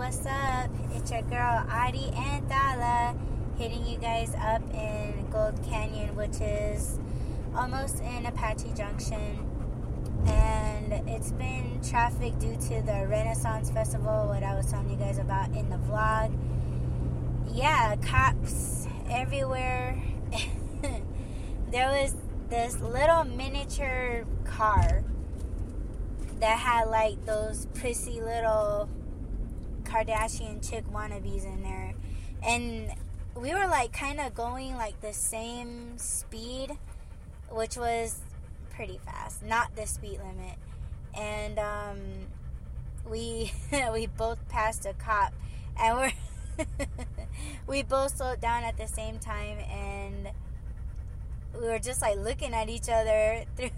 what's up? It's your girl Adi and Dala hitting you guys up in Gold Canyon, which is almost in Apache Junction. And it's been traffic due to the Renaissance Festival, what I was telling you guys about in the vlog. Yeah, cops everywhere. There was this little miniature car that had like those prissy little Kardashian chick wannabes in there, and we were like kind of going like the same speed, which was pretty fast, not the speed limit. And we both passed a cop, and we both slowed down at the same time, and we were just like looking at each other through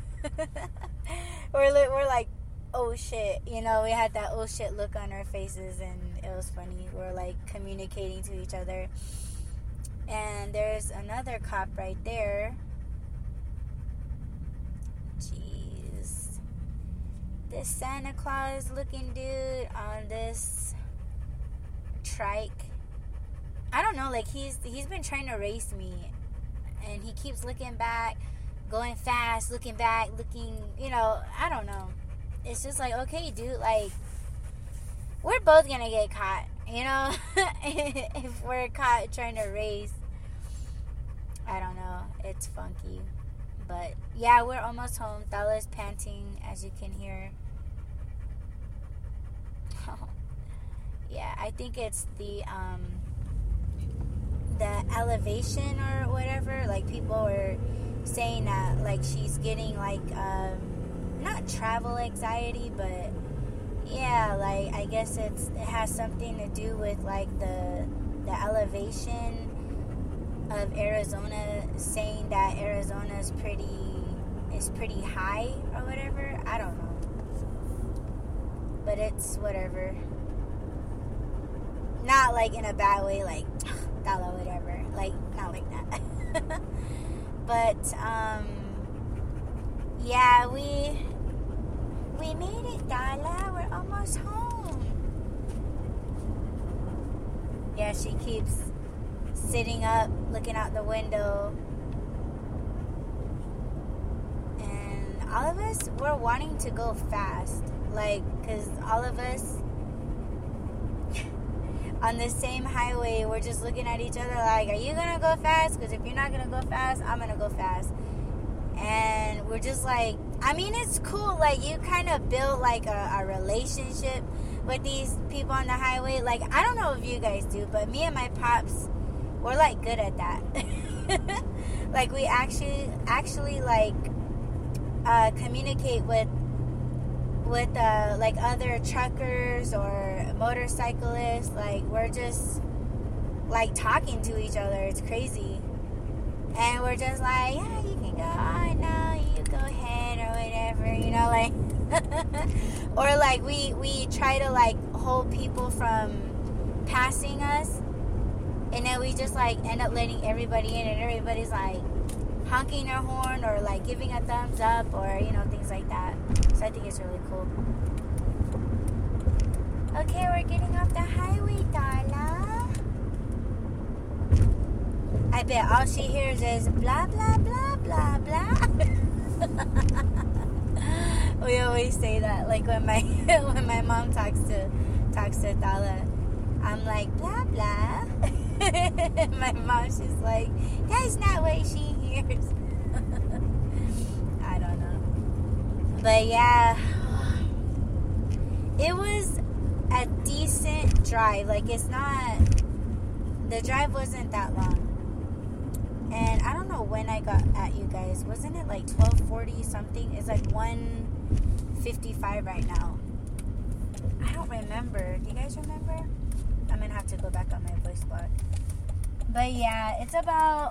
we're like, oh shit, you know, we had that oh shit look on our faces, and it was funny. We were like communicating to each other. And there's another cop right there. Jeez. This Santa Claus looking dude on this trike, I don't know, like he's been trying to race me, and he keeps looking back, going fast, looking back, looking, you know, I don't know. It's just like, okay, dude, like, we're both gonna get caught, you know, if we're caught trying to race. I don't know. It's funky. But, yeah, we're almost home. Thala's panting, as you can hear. Yeah, I think it's the elevation or whatever. Like, people were saying that, like, she's getting, like, not travel anxiety, but yeah, like I guess it has something to do with like the elevation of Arizona, saying that Arizona is pretty high or whatever. I don't know, but it's whatever. Not like in a bad way, like Dala, whatever. Like not like that. But yeah, we made it, Dala. We're almost home. Yeah, she keeps sitting up, looking out the window. And all of us, we're wanting to go fast. Like, because all of us on the same highway, we're just looking at each other like, are you going to go fast? Because if you're not going to go fast, I'm going to go fast. And we're just like, I mean, it's cool. Like, you kind of build like a relationship with these people on the highway. Like, I don't know if you guys do, but me and my pops, we're like good at that. Like, we actually like communicate with like other truckers or motorcyclists. Like, we're just like talking to each other. It's crazy. And we're just like, yeah, you can go on now, you go ahead or whatever, you know, like or like we try to like hold people from passing us, and then we just like end up letting everybody in, and everybody's like honking their horn or like giving a thumbs up or, you know, things like that. So I think it's really cool. Okay, we're getting off the highway, Dala. I bet all she hears is blah, blah, blah, blah, blah. We always say that, like when my mom talks to Dala, I'm like, blah, blah. My mom, she's like, that's not what she hears. I don't know. But yeah, it was a decent drive. Like, it's not, the drive wasn't that long. And I don't know when I got at you guys. Wasn't it like 12:40 something? It's like 1:55 right now. I don't remember. Do you guys remember? I'm going to have to go back on my voice log. But yeah, it's about,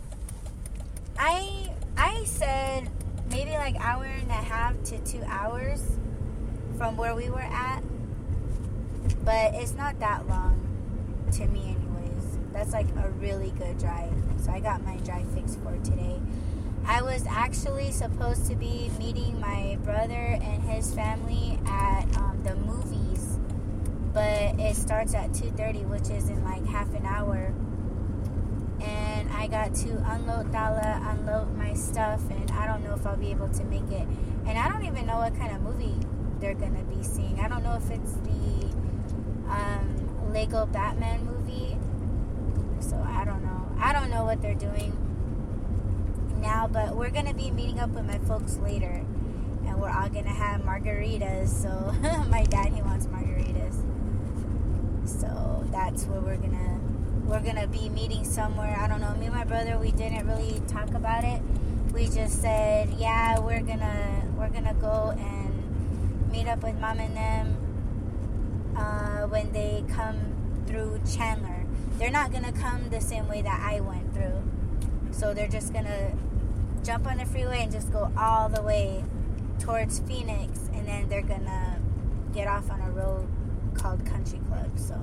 I said maybe like hour and a half to 2 hours from where we were at. But it's not that long to me anyways. That's like a really good drive. So I got my drive fixed for today. I was actually supposed to be meeting my brother and his family at the movies, but but it starts at 2:30, which is in like half an hour. And I got to unload my stuff, and I don't know if I'll be able to make it. And I don't even know what kind of movie they're gonna be seeing. I don't know if it's the Lego Batman movie. So I don't know what they're doing now, but we're gonna be meeting up with my folks later, and we're all gonna have margaritas. So my dad, he wants margaritas, so that's where we're gonna be meeting somewhere. I don't know, me and my brother, we didn't really talk about it. We just said, yeah, we're gonna go and meet up with mom and them when they come through Chandler. They're not gonna come the same way that I went through, so they're just gonna jump on the freeway and just go all the way towards Phoenix, and then they're gonna get off on a road called Country Club. So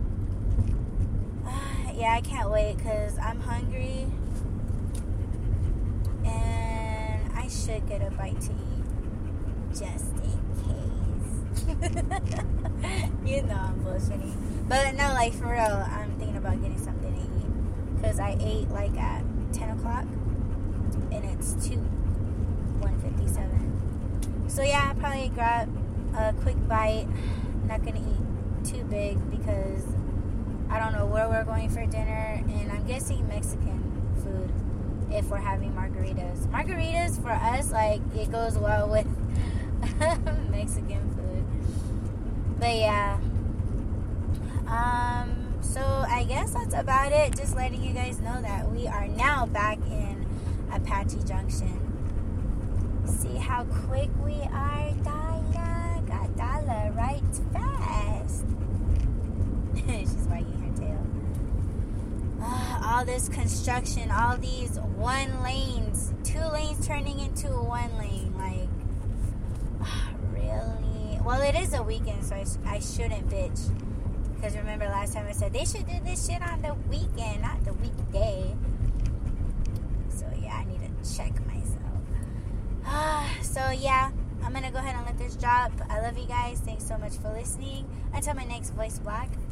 yeah, I can't wait because I'm hungry and I should get a bite to eat just in case. You know I'm bullshitting, but no, like for real, I'm thinking about getting something to eat because I ate like at 10 o'clock and it's 1:57. So yeah, I'll probably grab a quick bite. Not gonna eat too big because I don't know where we're going for dinner, and I'm guessing Mexican food if we're having margaritas. Margaritas for us, like, it goes well with Mexican food. But yeah, so I guess that's about it. Just letting you guys know that we are now back in Apache Junction. See how quick we are, Dala. Got Dala right fast. She's wagging her tail. All this construction, all these 1 lanes, 2 lanes turning into 1 lane. Like, really? Well, it is a weekend, so I shouldn't bitch. Because remember last time I said they should do this shit on the weekend, not the weekday. So yeah, I need to check myself. So yeah, I'm going to go ahead and let this drop. I love you guys. Thanks so much for listening. Until my next voice block.